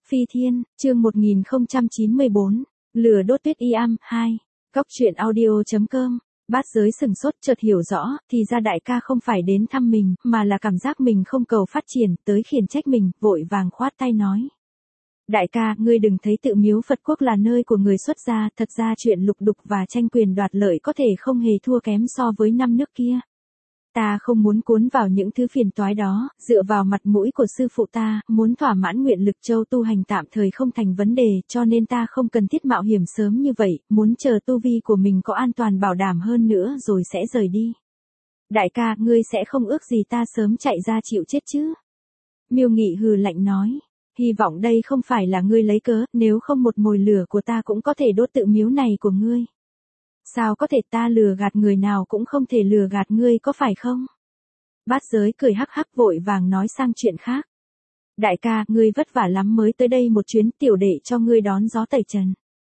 Phi Thiên, chương 1094, lửa đốt tuyết y am, 2. Cóc truyện audio.com. Bát giới sừng sốt chợt hiểu rõ, thì ra đại ca không phải đến thăm mình, mà là cảm giác mình không cầu phát triển, tới khiển trách mình, vội vàng khoát tay nói. Đại ca, ngươi đừng thấy tự miếu Phật quốc là nơi của người xuất gia, thật ra chuyện lục đục và tranh quyền đoạt lợi có thể không hề thua kém so với năm nước kia. Ta không muốn cuốn vào những thứ phiền toái đó, dựa vào mặt mũi của sư phụ ta, muốn thỏa mãn nguyện lực châu tu hành tạm thời không thành vấn đề, cho nên ta không cần thiết mạo hiểm sớm như vậy, muốn chờ tu vi của mình có an toàn bảo đảm hơn nữa rồi sẽ rời đi. Đại ca, ngươi sẽ không ước gì ta sớm chạy ra chịu chết chứ? Miêu Nghị hừ lạnh nói, hy vọng đây không phải là ngươi lấy cớ, nếu không một mồi lửa của ta cũng có thể đốt tự miếu này của ngươi. Sao có thể, ta lừa gạt người nào cũng không thể lừa gạt ngươi có phải không? Bát giới cười hắc hắc vội vàng nói sang chuyện khác. Đại ca, ngươi vất vả lắm mới tới đây một chuyến, tiểu đệ cho ngươi đón gió tẩy trần.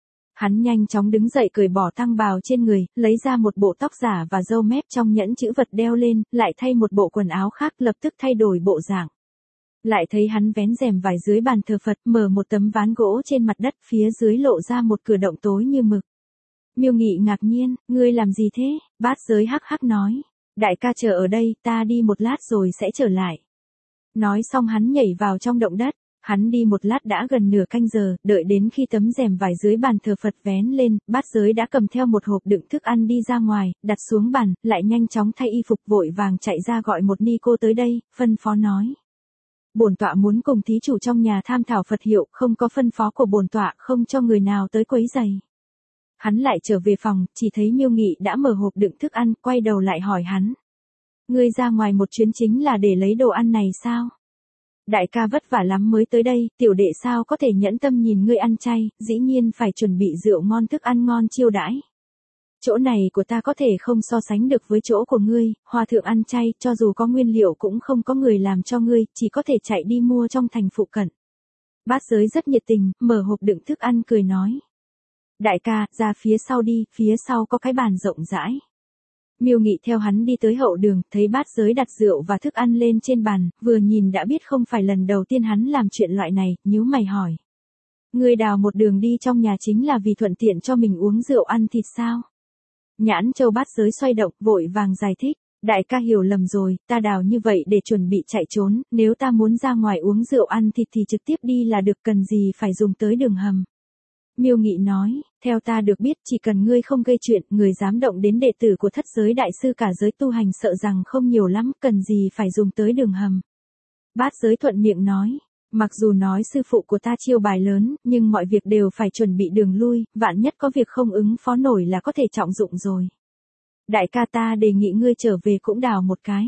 Hắn nhanh chóng đứng dậy cởi bỏ tăng bào trên người, lấy ra một bộ tóc giả và râu mép trong nhẫn chữ vật đeo lên, lại thay một bộ quần áo khác, lập tức thay đổi bộ dạng. Lại thấy hắn vén rèm vải dưới bàn thờ Phật, mở một tấm ván gỗ trên mặt đất, phía dưới lộ ra một cửa động tối như mực. Miêu Nghị ngạc nhiên, ngươi làm gì thế? Bát giới hắc hắc nói, đại ca chờ ở đây, ta đi một lát rồi sẽ trở lại. Nói xong hắn nhảy vào trong động đất, hắn đi một lát đã gần nửa canh giờ, đợi đến khi tấm rèm vải dưới bàn thờ Phật vén lên, bát giới đã cầm theo một hộp đựng thức ăn đi ra ngoài, đặt xuống bàn, lại nhanh chóng thay y phục vội vàng chạy ra gọi một ni cô tới đây, phân phó nói. Bổn tọa muốn cùng thí chủ trong nhà tham thảo Phật hiệu, không có phân phó của bổn tọa không cho người nào tới quấy rầy. Hắn lại trở về phòng, chỉ thấy Miêu Nghị đã mở hộp đựng thức ăn, quay đầu lại hỏi hắn. Ngươi ra ngoài một chuyến chính là để lấy đồ ăn này sao? Đại ca vất vả lắm mới tới đây, tiểu đệ sao có thể nhẫn tâm nhìn ngươi ăn chay, dĩ nhiên phải chuẩn bị rượu ngon thức ăn ngon chiêu đãi. Chỗ này của ta có thể không so sánh được với chỗ của ngươi, hòa thượng ăn chay, cho dù có nguyên liệu cũng không có người làm cho ngươi, chỉ có thể chạy đi mua trong thành phụ cận. Bát giới rất nhiệt tình, mở hộp đựng thức ăn cười nói. Đại ca, ra phía sau đi, phía sau có cái bàn rộng rãi. Miêu Nghị theo hắn đi tới hậu đường, thấy bát giới đặt rượu và thức ăn lên trên bàn, vừa nhìn đã biết không phải lần đầu tiên hắn làm chuyện loại này, nhíu mày hỏi. Ngươi đào một đường đi trong nhà chính là vì thuận tiện cho mình uống rượu ăn thịt sao? Nhãn châu bát giới xoay động, vội vàng giải thích. Đại ca hiểu lầm rồi, ta đào như vậy để chuẩn bị chạy trốn, nếu ta muốn ra ngoài uống rượu ăn thịt thì trực tiếp đi là được, cần gì phải dùng tới đường hầm. Miêu Nghị nói, theo ta được biết chỉ cần ngươi không gây chuyện, người dám động đến đệ tử của thất giới đại sư cả giới tu hành sợ rằng không nhiều lắm, cần gì phải dùng tới đường hầm. Bát giới thuận miệng nói, mặc dù nói sư phụ của ta chiêu bài lớn, nhưng mọi việc đều phải chuẩn bị đường lui, vạn nhất có việc không ứng phó nổi là có thể trọng dụng rồi. Đại ca, ta đề nghị ngươi trở về cũng đào một cái.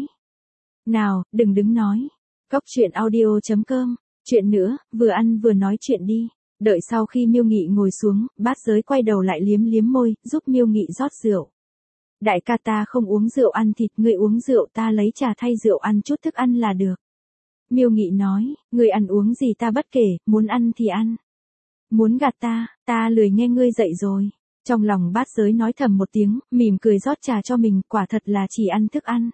Nào, đừng đứng nói. Cóc truyện audio.com, chuyện nữa, vừa ăn vừa nói chuyện đi. Đợi sau khi Miêu Nghị ngồi xuống, bát giới quay đầu lại liếm liếm môi, giúp Miêu Nghị rót rượu. Đại ca, ta không uống rượu ăn thịt, ngươi uống rượu, ta lấy trà thay rượu ăn chút thức ăn là được. Miêu Nghị nói, ngươi ăn uống gì ta bất kể, muốn ăn thì ăn. Muốn gạt ta lười nghe ngươi dậy rồi. Trong lòng bát giới nói thầm một tiếng, mỉm cười rót trà cho mình, quả thật là chỉ ăn thức ăn.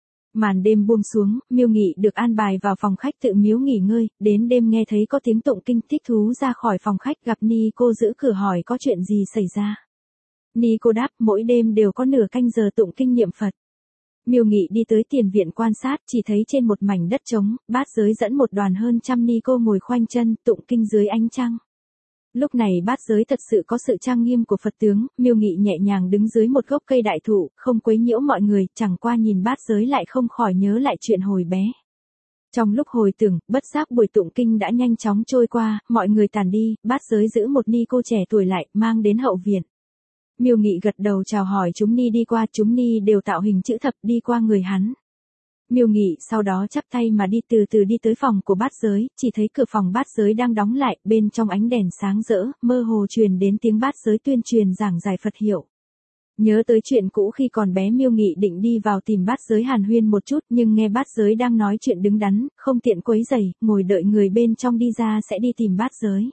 Màn đêm buông xuống, Miêu Nghị được an bài vào phòng khách tự miếu nghỉ ngơi, đến đêm nghe thấy có tiếng tụng kinh, thích thú ra khỏi phòng khách gặp Ni cô giữ cửa hỏi có chuyện gì xảy ra. Ni cô đáp, mỗi đêm đều có nửa canh giờ tụng kinh niệm Phật. Miêu Nghị đi tới tiền viện quan sát, chỉ thấy trên một mảnh đất trống, bát giới dẫn một đoàn hơn trăm ni cô ngồi khoanh chân, tụng kinh dưới ánh trăng. Lúc này bát giới thật sự có sự trang nghiêm của Phật tướng, Miêu Nghị nhẹ nhàng đứng dưới một gốc cây đại thụ, không quấy nhiễu mọi người, chẳng qua nhìn bát giới lại không khỏi nhớ lại chuyện hồi bé. Trong lúc hồi tưởng, bất giác buổi tụng kinh đã nhanh chóng trôi qua, mọi người tàn đi, bát giới giữ một ni cô trẻ tuổi lại, mang đến hậu viện. Miêu Nghị gật đầu chào hỏi chúng ni đi qua, chúng ni đều tạo hình chữ thập đi qua người hắn. Miêu Nghị sau đó chắp tay mà đi từ từ đi tới phòng của bát giới, chỉ thấy cửa phòng bát giới đang đóng lại, bên trong ánh đèn sáng rỡ, mơ hồ truyền đến tiếng bát giới tuyên truyền giảng giải Phật hiệu. Nhớ tới chuyện cũ khi còn bé, Miêu Nghị định đi vào tìm bát giới hàn huyên một chút, nhưng nghe bát giới đang nói chuyện đứng đắn, không tiện quấy rầy, ngồi đợi người bên trong đi ra sẽ đi tìm bát giới.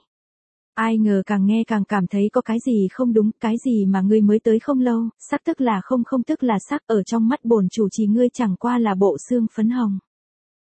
Ai ngờ càng nghe càng cảm thấy có cái gì không đúng, cái gì mà ngươi mới tới không lâu, sắc tức là không, không tức là sắc, ở trong mắt bổn chủ trì ngươi chẳng qua là bộ xương phấn hồng.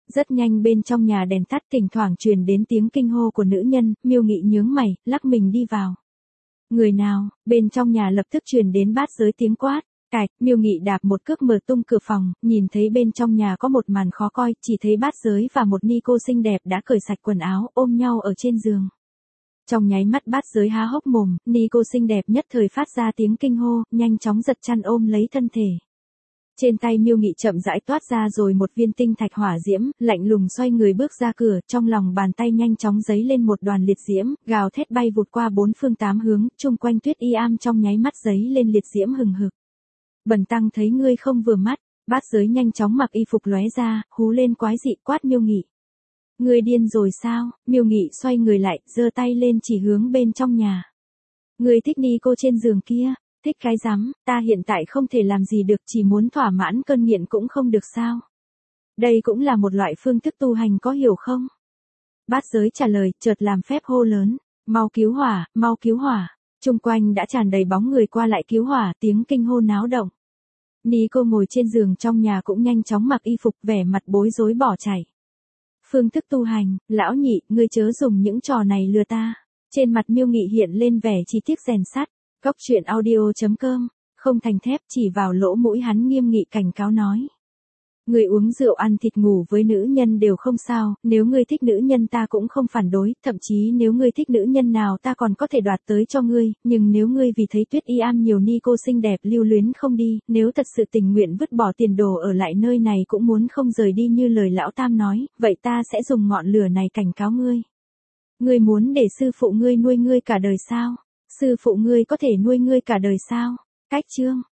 Rất nhanh bên trong nhà đèn tắt, thỉnh thoảng truyền đến tiếng kinh hô của nữ nhân, Miêu Nghị nhướng mày, lắc mình đi vào. Người nào? Bên trong nhà lập tức truyền đến Bát Giới tiếng quát. Cạch, Miêu Nghị đạp một cước mở tung cửa phòng, nhìn thấy bên trong nhà có một màn khó coi, chỉ thấy Bát Giới và một ni cô xinh đẹp đã cởi sạch quần áo, ôm nhau ở trên giường. Trong nháy mắt Bát Giới há hốc mồm, ni cô xinh đẹp nhất thời phát ra tiếng kinh hô, nhanh chóng giật chăn ôm lấy thân thể. Trên tay Miêu Nghị chậm rãi toát ra rồi một viên tinh thạch hỏa diễm, lạnh lùng xoay người bước ra cửa, trong lòng bàn tay nhanh chóng giấy lên một đoàn liệt diễm, gào thét bay vụt qua bốn phương tám hướng, chung quanh Tuyết Y Am trong nháy mắt giấy lên liệt diễm hừng hực. Bần tăng thấy ngươi không vừa mắt, Bát Giới nhanh chóng mặc y phục lóe ra, hú lên quái dị quát Miêu Nghị. Ngươi điên rồi sao? Miêu Nghị xoay người lại, giơ tay lên chỉ hướng bên trong nhà. Ngươi thích ni cô trên giường kia? Thích cái rắm, ta hiện tại không thể làm gì được, chỉ muốn thỏa mãn cơn nghiện cũng không được sao? Đây cũng là một loại phương thức tu hành có hiểu không? Bát Giới trả lời, chợt làm phép hô lớn, mau cứu hỏa, mau cứu hỏa. Chung quanh đã tràn đầy bóng người qua lại cứu hỏa, tiếng kinh hô náo động. Ni cô ngồi trên giường trong nhà cũng nhanh chóng mặc y phục, vẻ mặt bối rối bỏ chạy. Phương thức tu hành, lão nhị, ngươi chớ dùng những trò này lừa ta. Trên mặt Miêu Nghị hiện lên vẻ chỉ tiếc rèn sắt. Góc truyện audio.com, không thành thép, chỉ vào lỗ mũi hắn nghiêm nghị cảnh cáo nói. Người uống rượu ăn thịt ngủ với nữ nhân đều không sao, nếu ngươi thích nữ nhân ta cũng không phản đối, thậm chí nếu ngươi thích nữ nhân nào ta còn có thể đoạt tới cho ngươi, nhưng nếu ngươi vì thấy Tuyết Y Am nhiều ni cô xinh đẹp lưu luyến không đi, nếu thật sự tình nguyện vứt bỏ tiền đồ ở lại nơi này cũng muốn không rời đi như lời lão tam nói, vậy ta sẽ dùng ngọn lửa này cảnh cáo ngươi. Ngươi muốn để sư phụ ngươi nuôi ngươi cả đời sao? Sư phụ ngươi có thể nuôi ngươi cả đời sao? Cách chương